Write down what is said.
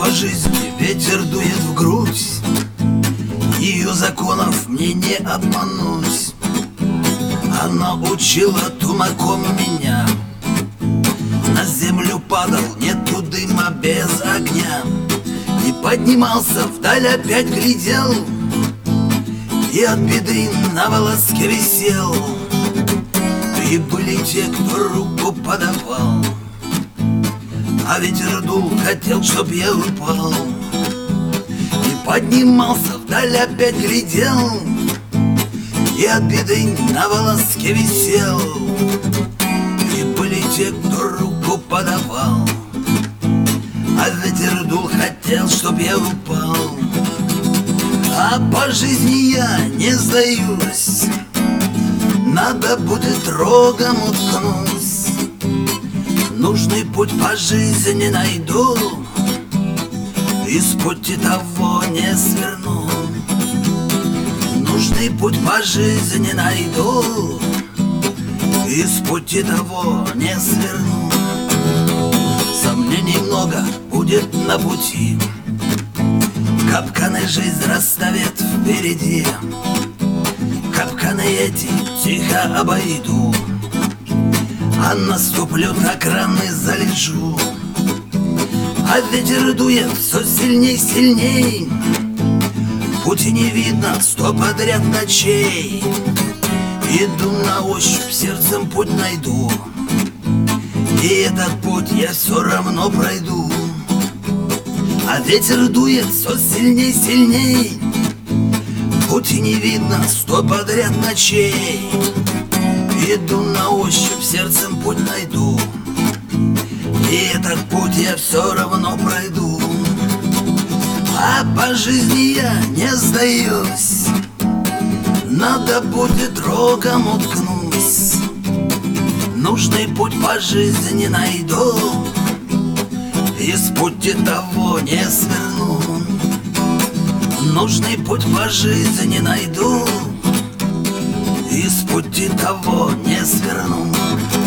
по жизни ветер дует в грудь, ее законов мне не обмануть. Она учила тумаком меня, на землю падал, нету дыма без огня. И поднимался вдаль, опять глядел, и от беды на волоске висел. И были те, кто руку подавал, а ветер дул, хотел, чтоб я упал. И поднимался вдаль, опять глядел, и от беды на волоске висел. И были те, кто руку подавал, а ветер дул, хотел, чтоб я упал. А по жизни я не сдаюсь, надо будет рогом уткнусь. Нужный путь по жизни найду, и с пути того не сверну. Нужный путь по жизни найду, и с пути того не сверну. Сомнений много будет на пути, капканы жизнь расставит впереди. Капканы эти тихо обойду, а наступлю, так раны залежу. А ветер дует все сильней, сильней, пути не видно 100 подряд ночей. Иду на ощупь, сердцем путь найду, и этот путь я все равно пройду. А ветер дует все сильней, сильней, пути не видно 100 подряд ночей. Иду на ощупь, сердцем путь найду, и этот путь я все равно пройду. А по жизни я не сдаюсь, надо будет рогом уткнусь. Нужный путь по жизни найду, и с пути того не сверну. Нужный путь по жизни найду, и с пути того не сверну.